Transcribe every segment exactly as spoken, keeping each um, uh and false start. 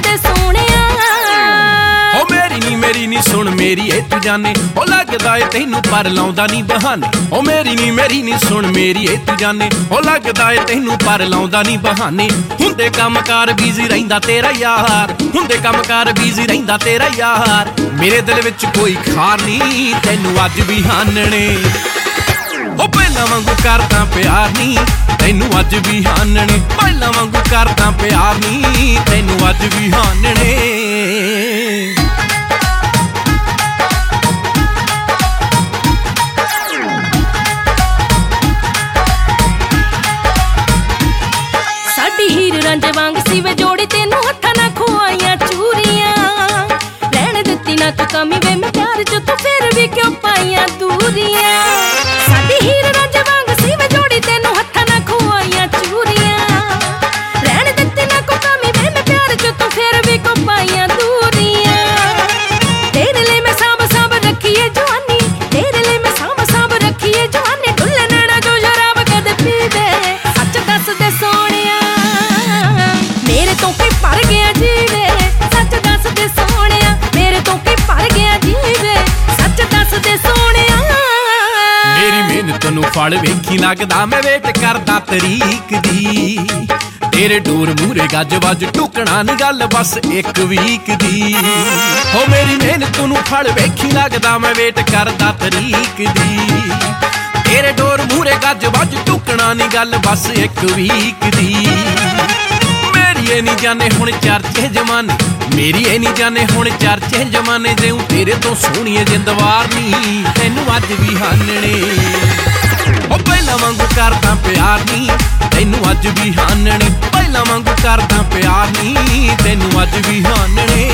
दे सोहणिया। ओ मेरी नी मेरी नी सुन मेरी ए तू जाने ओ लगदा ए तैनू पर लाउंदा नी बहाने। ओ मेरी नी मेरी नी सुन मेरी ए तू जाने ओ लगदा ए तैनू पर लाउंदा नी बहाने। हुंदे कमकार बिजी रहिंदा तेरा यार, हुंदे कमकार बिजी रहिंदा तेरा यार। मेरे दिल विच कोई खार नी तैनू अज भी हानने। ओ पहला वांगू करदा प्यार नी तैनू अज भी हानने। पहला वांगू करदा प्यार नी तैनू अज भी हानने। साडी हीर रांझे वांग सी वे जोड़ी तेनू हत्थां नाल खुआइयां चूरियां। रहण दित्ती ना तू कमी वे मैं प्यार च तू फिर भी क्यों पाइयां दूरियां। साडी हीर रांझे वांग सी वे जोड़ी तेनू हत्थां नाल खुआइयां चूरियां। रहण दित्ती ना को कमी वे मैं प्यार च तू फिर भी क्यों पाइयां दूरियां। तेरे लिए मैं सांभ सांभ रखीए जवानी, तेरे लिए मैं सांभ सांभ रखीए जवानी। डुल्ले नैना जो शराब कदे पीवे सच दस दे सोहणिया। मेरे तो की भर गया जीवे सच दस दे सोहणिया। मेरे तो की भर गया जीवे सच दस दे सोहणिया। मेरी मेहनत नू फल वेखी लगदा मैं वेट करदा तरीक दी। तेरे डोर मूरे गज वज टुकना नी गल बस एक वीक दी। हो मेरी मेहनत नू फल वेखी लगदा मैं वेट करदा तरीक दी। तेरे डोर मूरे गज वज टुकना नी गल बस एक वीक दी। मेरी ए नी जाने हुण चर्चे जमाने, मेरी ए नी जाने हुण चर्चे जमाने। जे तेरे तो सोहणीए जिंदवार नी तैनू अज भी हानने। ओ पहला वांगू करदा प्यार नी तैनू अज भी हानने। पहला वांगू करदा प्यार नी तैनू अज भी हानने।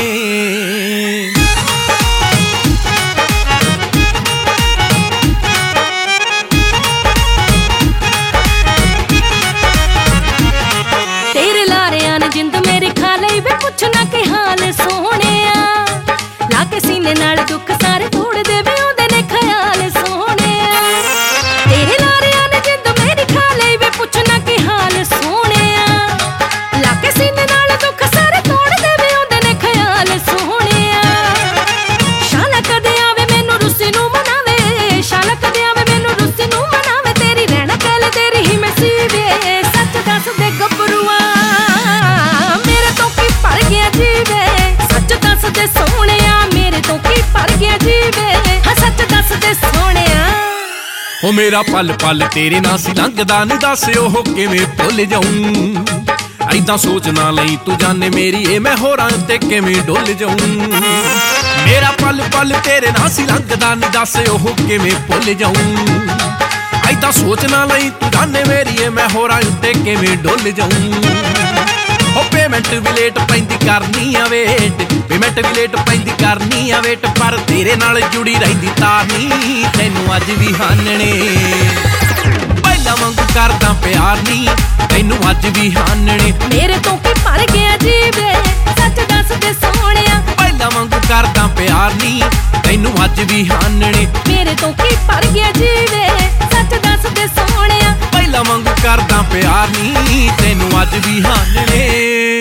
तेरे लारियां ने जिंद मेरी खा लई वे पुछना कि हाल सोहणिया। लाके सीने नाल दुख सारे तोड़ दे वे ओंदे ने ख्याल सोहणिया। तेरे लारियां ने जिंद मेरी खा लई वे पुछना कि हाल सोहणिया। लाके सीने नाल दुख सारे तोड़ दे वे ओंदे ने ख्याल सोहणिया। शाला कदे आवे मैनू रुस्सी नू मनावे, शाला कदे आवे मैनू रुस्सी नू मनावे। तेरी रहना कहले तेरी ही मैं सीवे सच दस दे गबरूआ। मेरे तो की भर गया जीवे सच दस दे सोहणिया। मेरे तो की भर गया जीवे हाँ सच दस दे सोहणिया। ओ मेरा पल पल तेरे नाल सी लंघदा नी दस ओह किवें भुल जाऊं। ऐदां सोच ना लई तू जाने मेरी ए मैं होरां ते किवें डुल जाऊं। मेरा पल पल तेरे नाल सी लंघदा नी दस ओह किवें भुल जाऊं। ऐदां सोच ना लई तू जाने मेरी ए मैं होरां ते किवें डुल जाऊं। ओ पेमेंट भी लेट पैंदी करनी आ वेट, पेमेंट भी लेट पैंदी करनी आ वेट। पर तेरे नाल जुड़ी रहिंदी तार नी तैनू अज भी हानने। पहला वांगू करदा प्यार नी तैनू अज भी हानने। मेरे तो की भर गया जीवे सच दस दे सोहणिया। पहला वांगू करदा प्यार नी तैनू अज भी हानने। मेरे तो की भर गया जीवे सच दस दे सोहणिया। पहला वांगू करदा प्यार नी तैनू अज भी हानने।